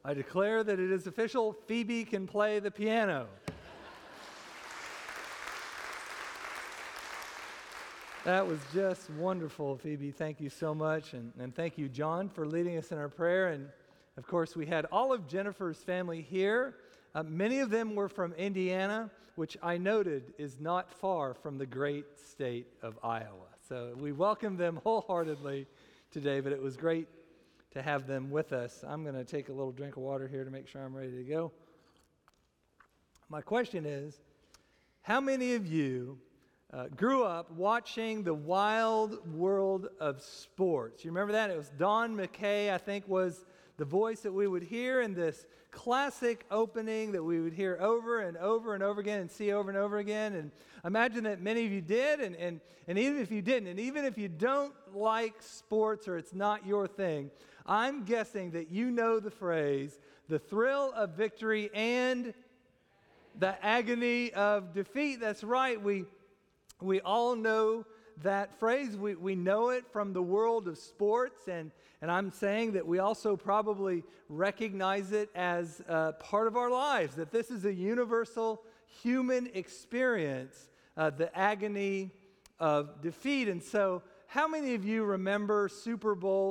I declare that it is official. Phoebe can play the piano. That was just wonderful, Phoebe. Thank you so much. And thank you, John, for leading us in our prayer. And, of course, we had all of Jennifer's family here. Many of them were from Indiana, which I noted is not far from the great state of Iowa. So we welcome them wholeheartedly today, but it was great to have them with us. I'm going to take a little drink of water here to make sure I'm ready to go. My question is, how many of you grew up watching The Wild World of Sports? You remember that? It was Don McKay, I think, was the voice that we would hear in this classic opening that we would hear over and over and over again and see over and over again. And I imagine that many of you did, and even if you didn't, and even if you don't like sports or it's not your thing, I'm guessing that you know the phrase, the thrill of victory and the agony of defeat. That's right. We all know that phrase. We know it from the world of sports, and I'm saying that we also probably recognize it as part of our lives, that this is a universal human experience, the agony of defeat. And so, how many of you remember Super Bowl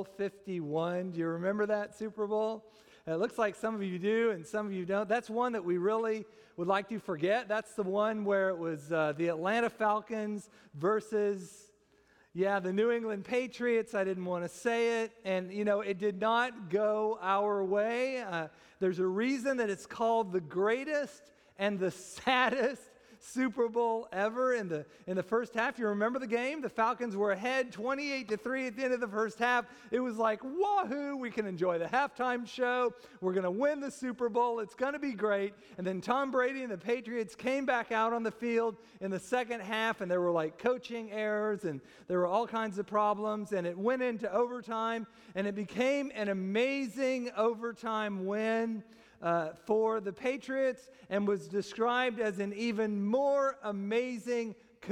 51? Do you remember that Super Bowl? It looks like some of you do and some of you don't. That's one that we really would like to forget. That's the one where it was the Atlanta Falcons versus, the New England Patriots. I didn't want to say it. And, it did not go our way. There's a reason that it's called the greatest and the saddest Super Bowl ever. In the first half, you remember the game? The Falcons were ahead 28-3 at the end of the first half. It was like, wahoo, we can enjoy the halftime show. We're going to win the Super Bowl. It's going to be great. And then Tom Brady and the Patriots came back out on the field in the second half, and there were like coaching errors, and there were all kinds of problems, and it went into overtime, and it became an amazing overtime win for the Patriots, and was described as an even more amazing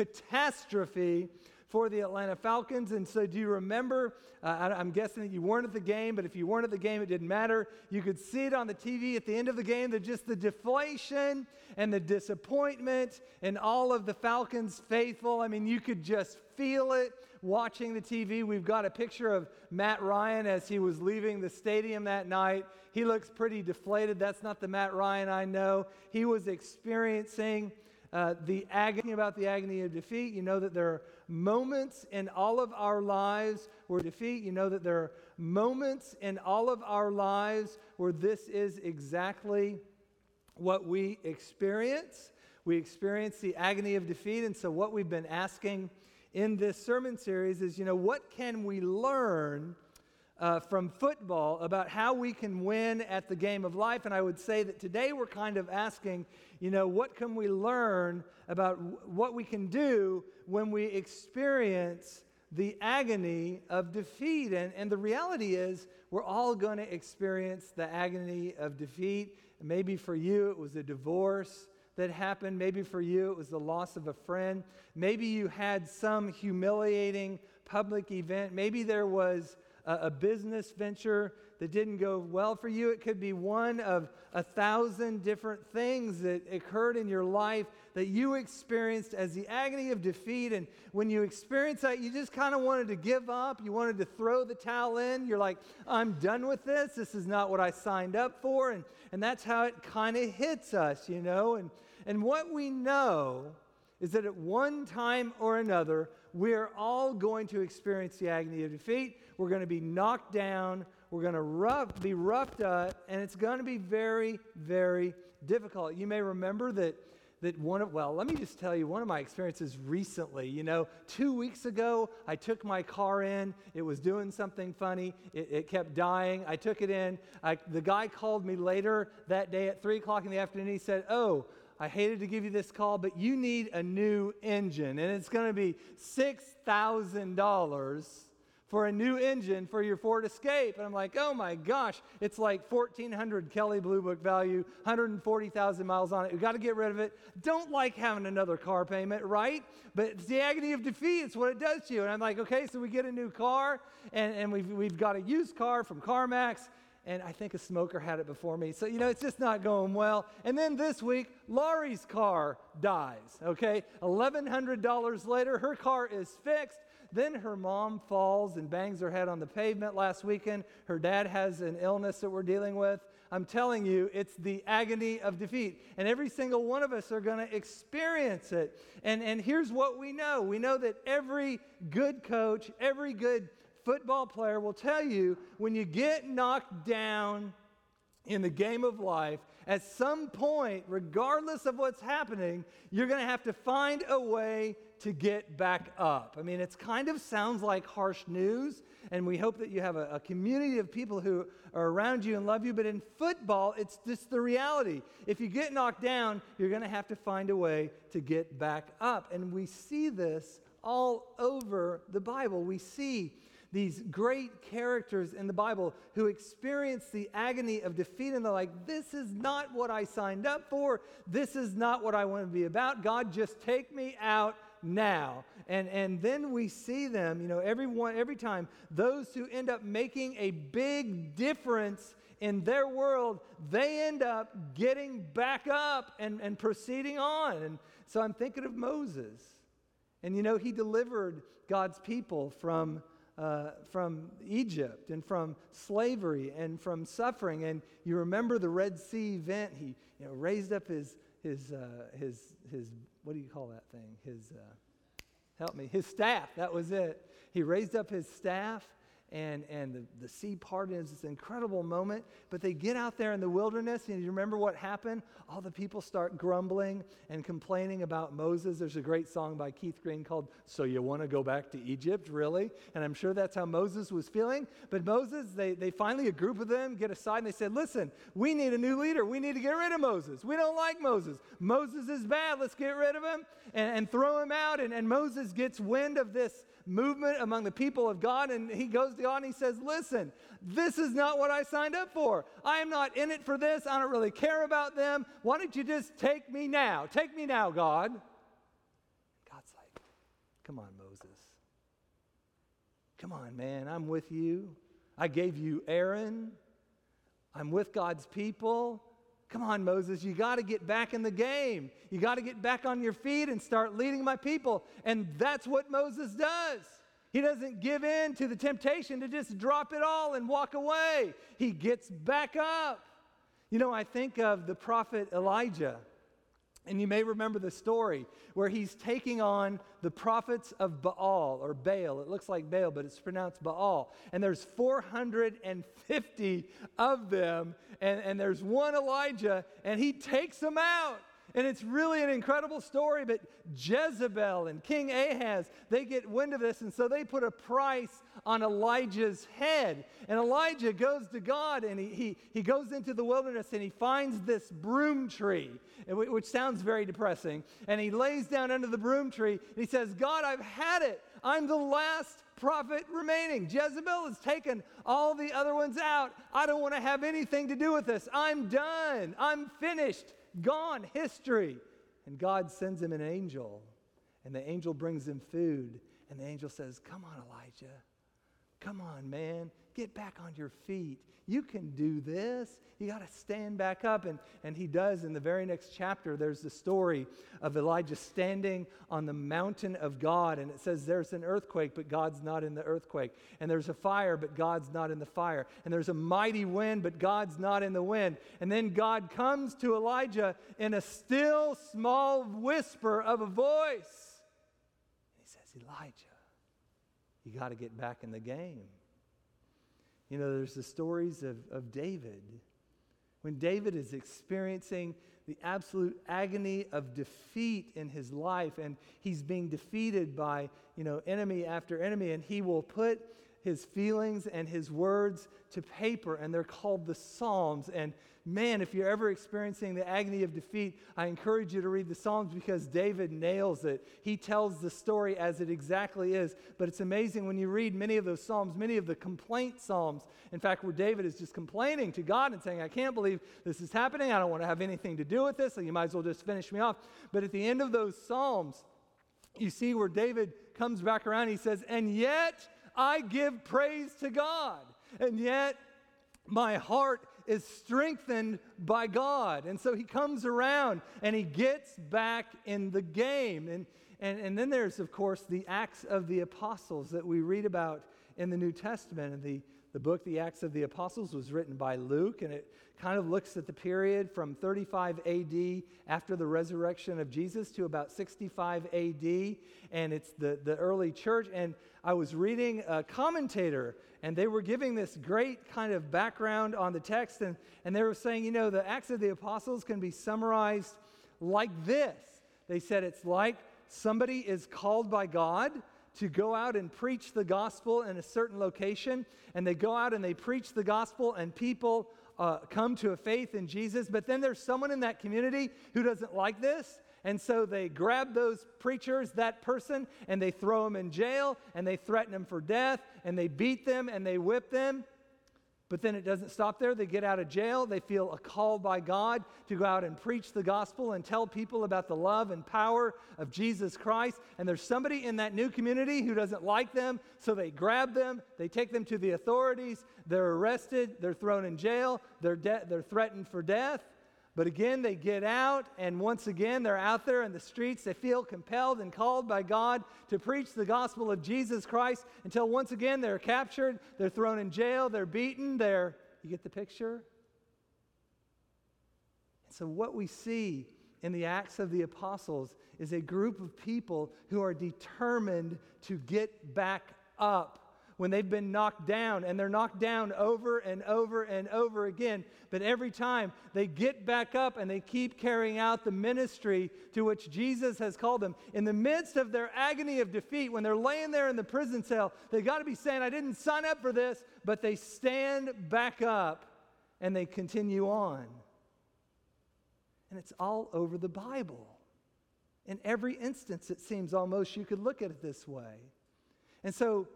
catastrophe for the Atlanta Falcons. And so do you remember, I'm guessing that you weren't at the game, but if you weren't at the game, it didn't matter. You could see it on the TV at the end of the game, that just the deflation and the disappointment and all of the Falcons faithful. I mean, you could just feel it watching the TV. We've got a picture of Matt Ryan as he was leaving the stadium that night. He looks pretty deflated. That's not the Matt Ryan I know. He was experiencing the agony of defeat. You know that there are moments in all of our lives where defeat. You know that there are moments in all of our lives where this is exactly what we experience. We experience the agony of defeat. And so what we've been asking in this sermon series is, what can we learn from football about how we can win at the game of life? And I would say that today we're kind of asking, what can we learn about what we can do when we experience the agony of defeat? And the reality is, we're all going to experience the agony of defeat. Maybe for you it was a divorce that happened. Maybe for you it was the loss of a friend. Maybe you had some humiliating public event. Maybe there was a business venture that didn't go well for you. It could be one of 1,000 different things that occurred in your life that you experienced as the agony of defeat. And when you experienced that, you just kind of wanted to give up. You wanted to throw the towel in. You're like, I'm done with this. This is not what I signed up for. And that's how it kind of hits us, And what we know is that at one time or another, we're all going to experience the agony of defeat. We're going to be knocked down. We're going to be roughed up, and it's going to be very, very difficult. You may remember that let me just tell you one of my experiences recently. 2 weeks ago, I took my car in. It was doing something funny. It kept dying. I took it in. The guy called me later that day at 3 o'clock in the afternoon. He said, I hated to give you this call, but you need a new engine, and it's going to be $6,000 for a new engine for your Ford Escape. And I'm like, oh my gosh, it's like $1,400 Kelley Blue Book value, 140,000 miles on it. We've got to get rid of it. Don't like having another car payment, right? But it's the agony of defeat. It's what it does to you. And I'm like, okay, so we get a new car, and we've got a used car from CarMax. and I think a smoker had it before me. So, it's just not going well. And then this week, Laurie's car dies, okay? $1,100 later, her car is fixed. Then her mom falls and bangs her head on the pavement last weekend. Her dad has an illness that we're dealing with. I'm telling you, it's the agony of defeat. And every single one of us are going to experience it. And here's what we know. We know that every good coach, every good football player will tell you when you get knocked down in the game of life, at some point, regardless of what's happening, you're going to have to find a way to get back up. I mean, it kind of sounds like harsh news, and we hope that you have a community of people who are around you and love you, but in football, it's just the reality. If you get knocked down, you're going to have to find a way to get back up. And we see this all over the Bible. We see these great characters in the Bible who experience the agony of defeat, and they're like, this is not what I signed up for. This is not what I want to be about. God, just take me out now. And then we see them, every time, those who end up making a big difference in their world, they end up getting back up and proceeding on. And so I'm thinking of Moses. And he delivered God's people from Egypt and from slavery and from suffering. And you remember the Red Sea event. He raised up his what do you call that thing? His staff. That was it. He raised up his staff, and the sea parted. It was this incredible moment. But they get out there in the wilderness, and you remember what happened? All the people start grumbling and complaining about Moses. There's a great song by Keith Green called "So You Want to Go Back to Egypt, Really?" And I'm sure that's how Moses was feeling. But Moses, they finally, a group of them get aside, and they said, listen, we need a new leader. We need to get rid of Moses. We don't like Moses. Moses is bad. Let's get rid of him and throw him out. And Moses gets wind of this movement among the people of God, and he goes to God and he says, listen, this is not what I signed up for. I am not in it for this. I don't really care about them. Why don't you just take me now? Take me now, God. God's like, come on, Moses. Come on, man, I'm with you. I gave you Aaron. I'm with God's people. Come on, Moses, you got to get back in the game. You got to get back on your feet and start leading my people. And that's what Moses does. He doesn't give in to the temptation to just drop it all and walk away. He gets back up. I think of the prophet Elijah. And you may remember the story where he's taking on the prophets of Baal, or Baal. It looks like Baal, but it's pronounced Baal. And there's 450 of them, and there's one Elijah, and he takes them out. And it's really an incredible story, but Jezebel and King Ahaz, they get wind of this, and so they put a price on Elijah's head. And Elijah goes to God, and he goes into the wilderness, and he finds this broom tree, which sounds very depressing. And he lays down under the broom tree, and he says, God, I've had it. I'm the last prophet remaining. Jezebel has taken all the other ones out. I don't want to have anything to do with this. I'm done. I'm finished. Gone, history. And God sends him an angel, and the angel brings him food, and the angel says, come on, Elijah. Come on, man. Get back on your feet. You can do this. You got to stand back up. And he does. In the very next chapter, there's the story of Elijah standing on the mountain of God. And it says there's an earthquake, but God's not in the earthquake. And there's a fire, but God's not in the fire. And there's a mighty wind, but God's not in the wind. And then God comes to Elijah in a still small whisper of a voice. And he says, Elijah, you got to get back in the game. There's the stories of David. When David is experiencing the absolute agony of defeat in his life, and he's being defeated by, enemy after enemy, and he will put his feelings and his words to paper, and they're called the Psalms. And man, if you're ever experiencing the agony of defeat, I encourage you to read the Psalms because David nails it. He tells the story as it exactly is. But it's amazing when you read many of those Psalms, many of the complaint Psalms, in fact, where David is just complaining to God and saying, I can't believe this is happening. I don't want to have anything to do with this. So you might as well just finish me off. But at the end of those Psalms, you see where David comes back around. He says, and yet I give praise to God. And yet my heart is strengthened by God. And so he comes around and he gets back in the game. And then there's, of course, the Acts of the Apostles that we read about in the New Testament. And the book, The Acts of the Apostles, was written by Luke, and it kind of looks at the period from 35 AD after the resurrection of Jesus to about 65 AD, and it's the early church. And I was reading a commentator, and they were giving this great kind of background on the text, and they were saying, the Acts of the Apostles can be summarized like this. They said it's like somebody is called by God to go out and preach the gospel in a certain location, and they go out and they preach the gospel, and people come to a faith in Jesus. But then there's someone in that community who doesn't like this, and so they grab those preachers, that person, and they throw them in jail, and they threaten them for death, and they beat them, and they whip them. But then it doesn't stop there. They get out of jail. They feel a call by God to go out and preach the gospel and tell people about the love and power of Jesus Christ. And there's somebody in that new community who doesn't like them, so they grab them. They take them to the authorities. They're arrested. They're thrown in jail. They're threatened for death. But again, they get out, and once again, they're out there in the streets. They feel compelled and called by God to preach the gospel of Jesus Christ until once again they're captured, they're thrown in jail, they're beaten, you get the picture? So what we see in the Acts of the Apostles is a group of people who are determined to get back up when they've been knocked down, and they're knocked down over and over and over again. But every time they get back up and they keep carrying out the ministry to which Jesus has called them. In the midst of their agony of defeat, when they're laying there in the prison cell, they got to be saying, I didn't sign up for this, but they stand back up and they continue on. And it's all over the Bible. In every instance, it seems almost you could look at it this way. And so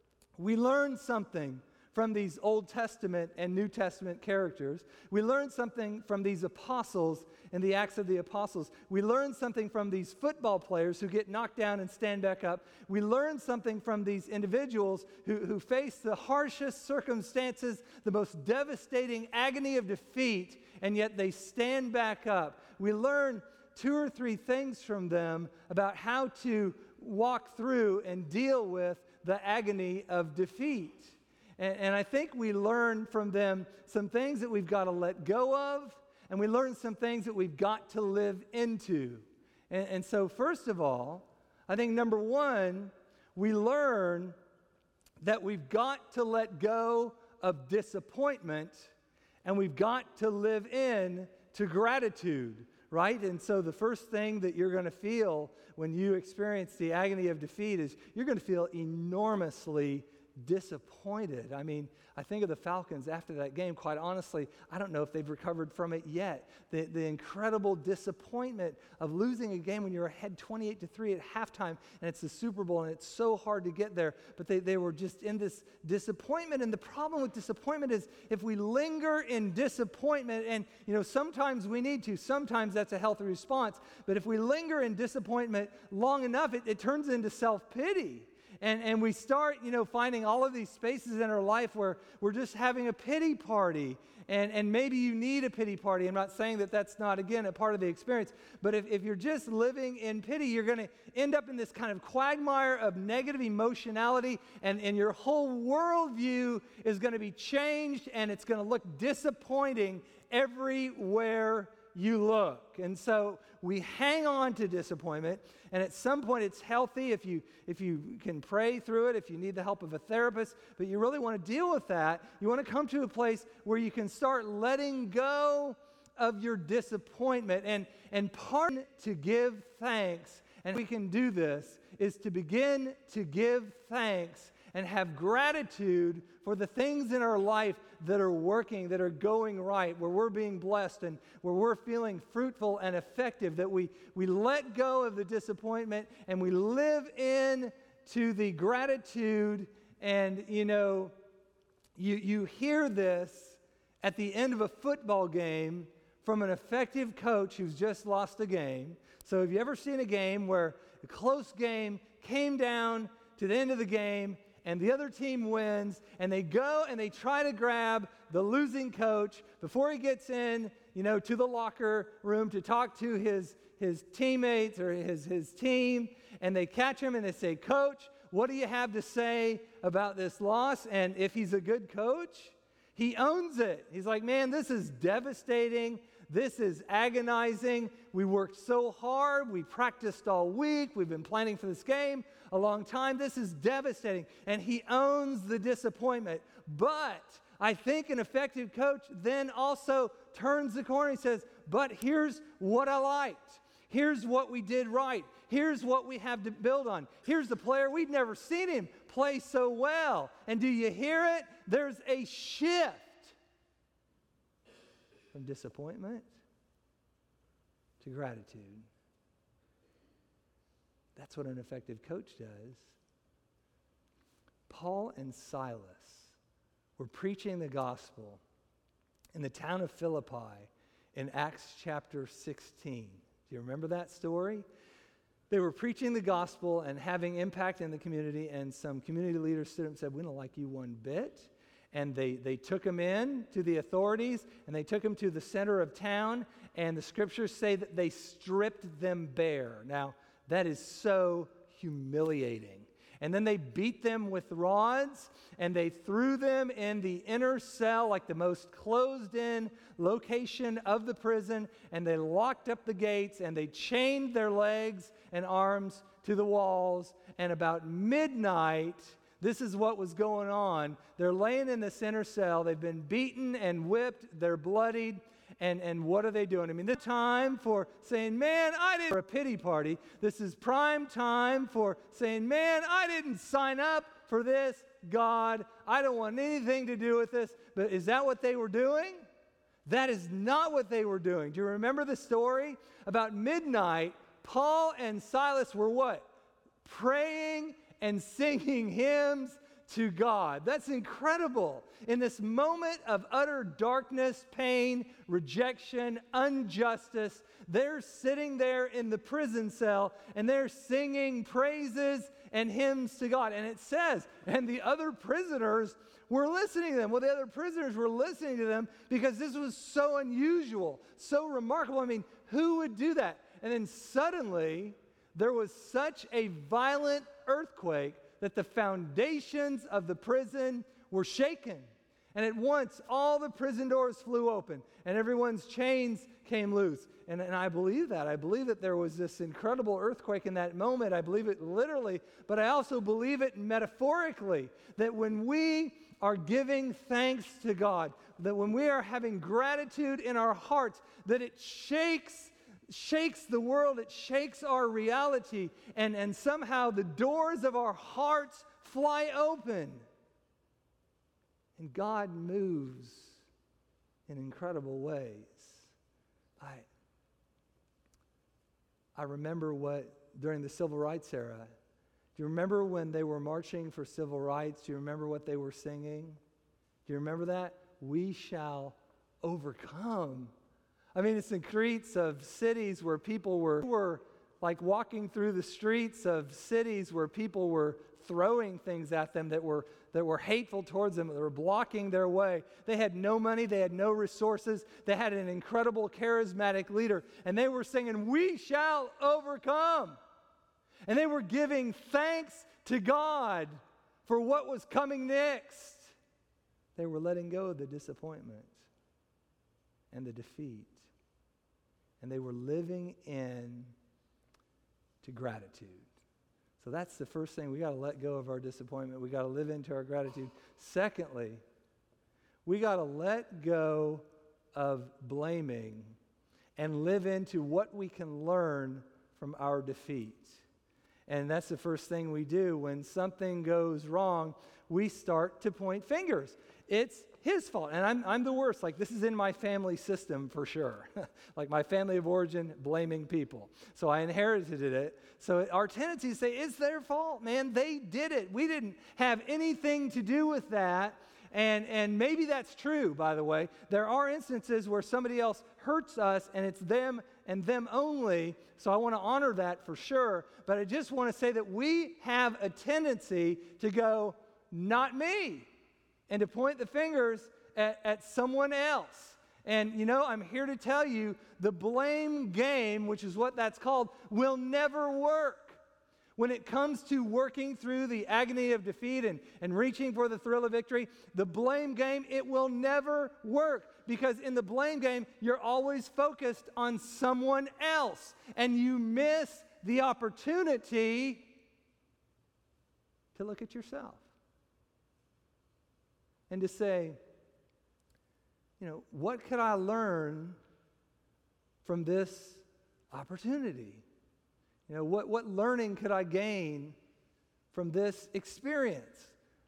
we learn something from these Old Testament and New Testament characters. We learn something from these apostles in the Acts of the Apostles. We learn something from these football players who get knocked down and stand back up. We learn something from these individuals who face the harshest circumstances, the most devastating agony of defeat, and yet they stand back up. We learn 2 or 3 things from them about how to walk through and deal with the agony of defeat. And I think we learn from them some things that we've got to let go of, and we learn some things that we've got to live into. And so first of all, I think number 1, we learn that we've got to let go of disappointment, and we've got to live in to gratitude, right? And so the first thing that you're going to feel when you experience the agony of defeat is you're going to feel enormously disappointed. I mean, I think of the Falcons after that game. Quite honestly, I don't know if they've recovered from it yet. The incredible disappointment of losing a game when you're ahead 28-3 at halftime, and it's the Super Bowl, and it's so hard to get there. But they were just in this disappointment. And the problem with disappointment is if we linger in disappointment, and sometimes we need to, sometimes that's a healthy response. But if we linger in disappointment long enough, it turns into self-pity. And we start, finding all of these spaces in our life where we're just having a pity party. And maybe you need a pity party. I'm not saying that that's not, again, a part of the experience. But if you're just living in pity, you're going to end up in this kind of quagmire of negative emotionality. And your whole worldview is going to be changed. And it's going to look disappointing everywhere you look. And so we hang on to disappointment, and at some point it's healthy if you can pray through it, if you need the help of a therapist, but you really want to deal with that. You want to come to a place where you can start letting go of your disappointment and part to give thanks. And we can do this is to begin to give thanks and have gratitude for the things in our life that are working, that are going right, where we're being blessed and where we're feeling fruitful and effective, that we let go of the disappointment and we live in to the gratitude. And, you hear this at the end of a football game from an effective coach who's just lost a game. So have you ever seen a game where a close game came down to the end of the game, and the other team wins, and they go and they try to grab the losing coach before he gets in, to the locker room to talk to his teammates or his team, and they catch him and they say, "Coach, what do you have to say about this loss?" And if he's a good coach, he owns it. He's like, "Man, this is devastating. This is agonizing. We worked so hard. We practiced all week. We've been planning for this game a long time. This is devastating." And he owns the disappointment. But I think an effective coach then also turns the corner and says, "But here's what I liked. Here's what we did right. Here's what we have to build on. Here's the player. We've never seen him play so well. And do you hear it? There's a shift from disappointment to gratitude." That's what an effective coach does. Paul and Silas were preaching the gospel in the town of Philippi in Acts chapter 16. Do you remember that story? They were preaching the gospel and having impact in the community, and some community leaders stood up and said, "We don't like you one bit." And they took him in to the authorities, and they took him to the center of town, and the scriptures say that they stripped them bare. Now, that is so humiliating. And then they beat them with rods, and they threw them in the inner cell, like the most closed-in location of the prison, and they locked up the gates, and they chained their legs and arms to the walls. And about midnight, this is what was going on. They're laying in the center cell. They've been beaten and whipped. They're bloodied. And what are they doing? I mean, this time for saying, "Man, I didn't," for a pity party. This is prime time for saying, "Man, I didn't sign up for this, God. I don't want anything to do with this." But is that what they were doing? That is not what they were doing. Do you remember the story? About midnight, Paul and Silas were what? Praying and singing hymns to God. That's incredible. In this moment of utter darkness, pain, rejection, injustice, they're sitting there in the prison cell and they're singing praises and hymns to God. And it says, and the other prisoners were listening to them. Well, the other prisoners were listening to them because this was so unusual, so remarkable. I mean, who would do that? And then suddenly, there was such a violent earthquake that the foundations of the prison were shaken. And at once, all the prison doors flew open, and everyone's chains came loose. And I believe that. I believe that there was this incredible earthquake in that moment. I believe it literally, but I also believe it metaphorically, that when we are giving thanks to God, that when we are having gratitude in our hearts, that it shakes the world, it shakes our reality, and somehow the doors of our hearts fly open. And God moves in incredible ways. I remember during the civil rights era, do you remember when they were marching for civil rights? Do you remember what they were singing? Do you remember that? "We shall overcome." I mean, it's in streets of cities where people were like walking through the streets of cities where people were throwing things at them that were hateful towards them, that were blocking their way. They had no money, they had no resources, they had an incredible charismatic leader, and they were singing, "We shall overcome." And they were giving thanks to God for what was coming next. They were letting go of the disappointment and the defeat. And they were living in to gratitude. So that's the first thing. We got to let go of our disappointment. We got to live into our gratitude. Secondly, we got to let go of blaming and live into what we can learn from our defeat. And that's the first thing we do. When something goes wrong, we start to point fingers. It's his fault. And I'm the worst. Like, this is in my family system for sure. Like my family of origin, blaming people. So I inherited it. So our tendency is to say, it's their fault, man. They did it. We didn't have anything to do with that. And maybe that's true, by the way. There are instances where somebody else hurts us and it's them and them only. So I want to honor that for sure. But I just want to say that we have a tendency to go, not me, and to point the fingers at someone else. And, I'm here to tell you, the blame game, which is what that's called, will never work. When it comes to working through the agony of defeat and reaching for the thrill of victory, the blame game, it will never work. Because in the blame game, you're always focused on someone else. And you miss the opportunity to look at yourself. And to say, what could I learn from this opportunity? What learning could I gain from this experience?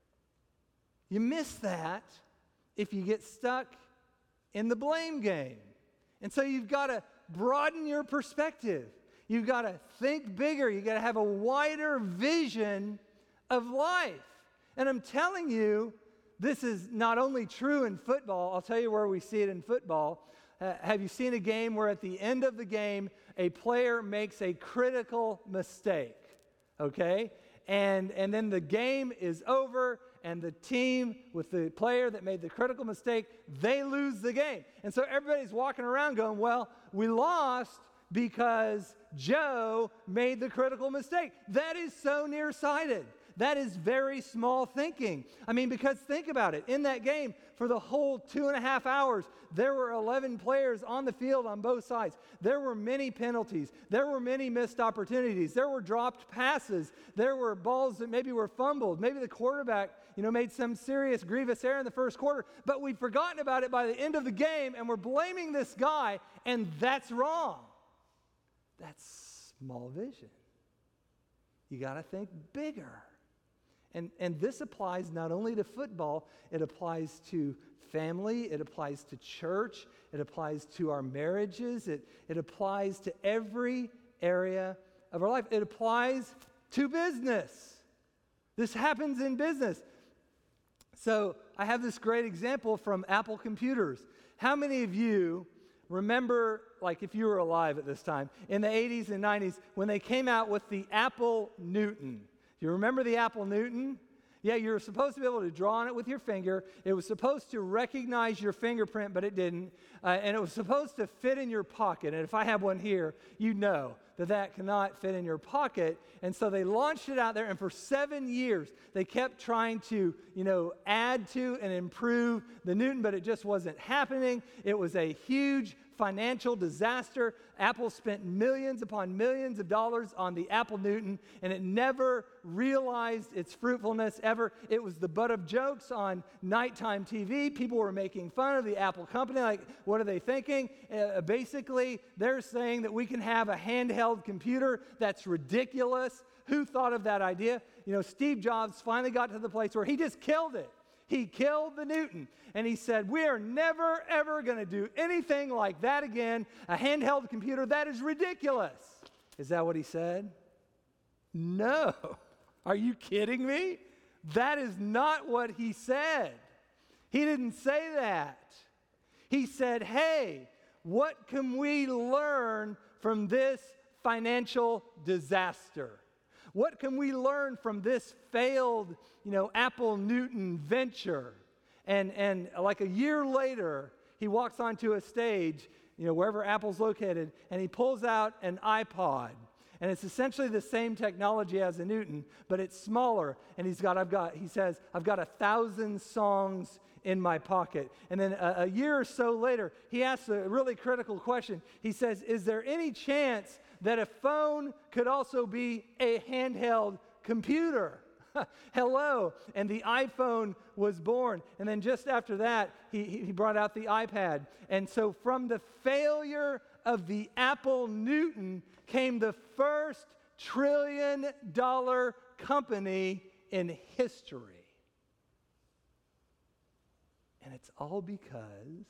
You miss that if you get stuck in the blame game. And so you've got to broaden your perspective. You've got to think bigger. You've got to have a wider vision of life. And I'm telling you, this is not only true in football. I'll tell you where we see it in football. Have you seen a game where at the end of the game, a player makes a critical mistake? Okay? And then the game is over, and the team with the player that made the critical mistake, they lose the game. And so everybody's walking around going, well, we lost because Joe made the critical mistake. That is so nearsighted. That is very small thinking. Because think about it. In that game, for the whole 2.5 hours, there were 11 players on the field on both sides. There were many penalties. There were many missed opportunities. There were dropped passes. There were balls that maybe were fumbled. Maybe the quarterback, made some serious, grievous error in the first quarter. But we've forgotten about it by the end of the game, and we're blaming this guy, and that's wrong. That's small vision. You got to think bigger. And this applies not only to football, it applies to family, it applies to church, it applies to our marriages, it applies to every area of our life. It applies to business. This happens in business. So I have this great example from Apple Computers. How many of you remember, like if you were alive at this time, in the 80s and 90s, when they came out with the Apple Newton? Do you remember the Apple Newton? Yeah, you were supposed to be able to draw on it with your finger. It was supposed to recognize your fingerprint, but it didn't. And it was supposed to fit in your pocket. And if I have one here, you know that cannot fit in your pocket. And so they launched it out there, and for 7 years, they kept trying to, add to and improve the Newton, but it just wasn't happening. It was a huge financial disaster. Apple spent millions upon millions of dollars on the Apple Newton, and it never realized its fruitfulness ever. It was the butt of jokes on nighttime TV. People were making fun of the Apple company, like, what are they thinking? Basically, they're saying that we can have a handheld computer. That's ridiculous. Who thought of that idea? Steve Jobs finally got to the place where he just killed it. He killed the Newton, and he said, we are never, ever going to do anything like that again. A handheld computer, that is ridiculous. Is that what he said? No. Are you kidding me? That is not what he said. He didn't say that. He said, hey, what can we learn from this financial disaster? What can we learn from this failed, Apple Newton venture? And like a year later, he walks onto a stage, wherever Apple's located, and he pulls out an iPod. And it's essentially the same technology as a Newton, but it's smaller. And he says, I've got 1,000 songs in my pocket. And then a year or so later, he asks a really critical question. He says, is there any chance that a phone could also be a handheld computer? Hello. And the iPhone was born. And then just after that, he brought out the iPad. And so from the failure of the Apple Newton came the first trillion-dollar company in history. And it's all because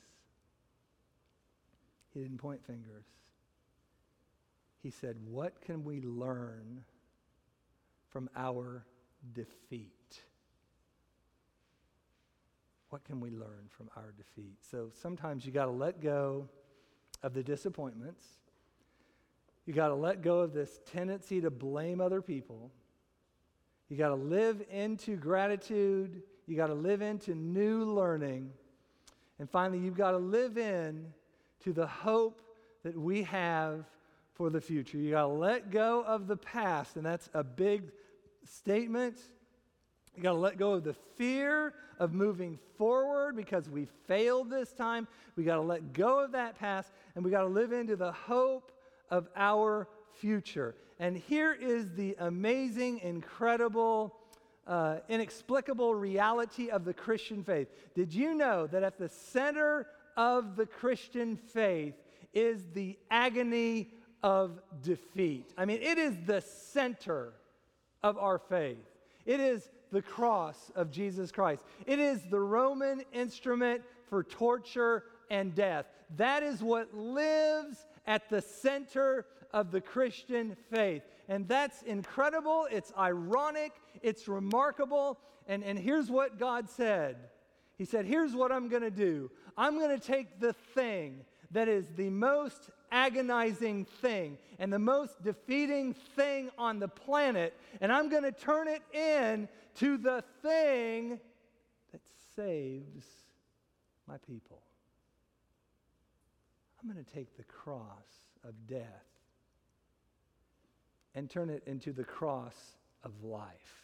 he didn't point fingers. He said, what can we learn from our defeat? What can we learn from our defeat? So sometimes you got to let go of the disappointments. You got to let go of this tendency to blame other people. You got to live into gratitude. You got to live into new learning. And finally, you've got to live in to the hope that we have for the future. You got to let go of the past, and that's a big statement. You got to let go of the fear of moving forward because we failed this time. We got to let go of that past, and we got to live into the hope of our future. And here is the amazing, incredible, inexplicable reality of the Christian faith. Did you know that at the center of the Christian faith is the agony of defeat? I mean, it is the center of our faith. It is the cross of Jesus Christ. It is the Roman instrument for torture and death. That is what lives at the center of the Christian faith. And that's incredible. It's ironic. It's remarkable. And here's what God said. He said, here's what I'm going to do. I'm going to take the thing that is the most agonizing thing and the most defeating thing on the planet, and I'm going to turn it into the thing that saves my people. I'm going to take the cross of death and turn it into the cross of life.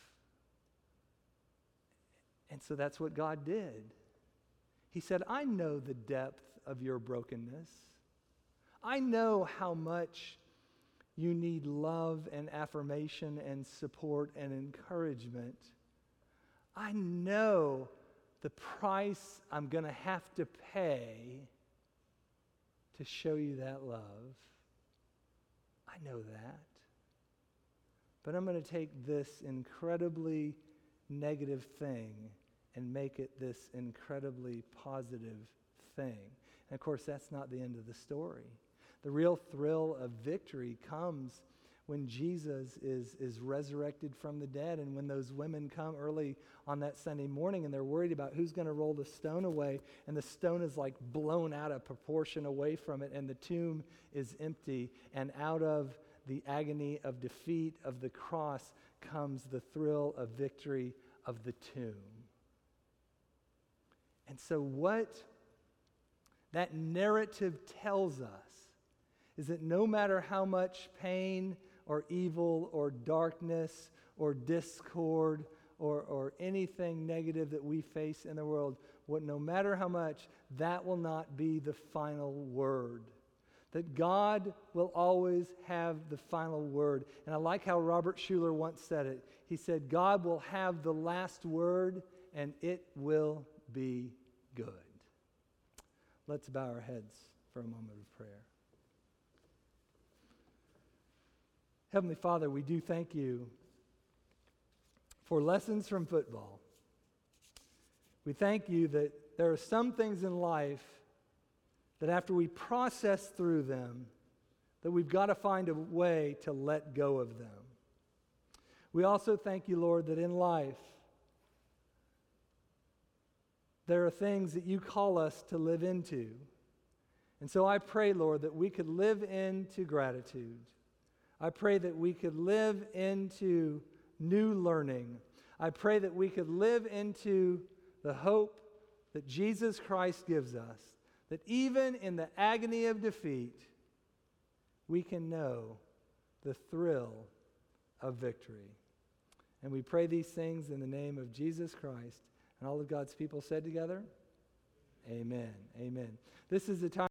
And so that's what God did. He said, I know the depth of your brokenness. I know how much you need love and affirmation and support and encouragement. I know the price I'm going to have to pay to show you that love. I know that. But I'm going to take this incredibly negative thing and make it this incredibly positive thing. And of course, that's not the end of the story. The real thrill of victory comes when Jesus is resurrected from the dead, and when those women come early on that Sunday morning and they're worried about who's going to roll the stone away, and the stone is like blown out of proportion away from it, and the tomb is empty, and out of the agony of defeat of the cross comes the thrill of victory of the tomb. And so what that narrative tells us is that no matter how much pain or evil or darkness or discord or anything negative that we face in the world, no matter how much, that will not be the final word. That God will always have the final word. And I like how Robert Schuller once said it. He said, God will have the last word, and it will be good. Let's bow our heads for a moment of prayer. Heavenly Father, we do thank you for lessons from football. We thank you that there are some things in life that after we process through them, that we've got to find a way to let go of them. We also thank you, Lord, that in life, there are things that you call us to live into. And so I pray, Lord, that we could live into gratitude. I pray that we could live into new learning. I pray that we could live into the hope that Jesus Christ gives us, that even in the agony of defeat, we can know the thrill of victory. And we pray these things in the name of Jesus Christ. And all of God's people said together, amen, amen. This is the time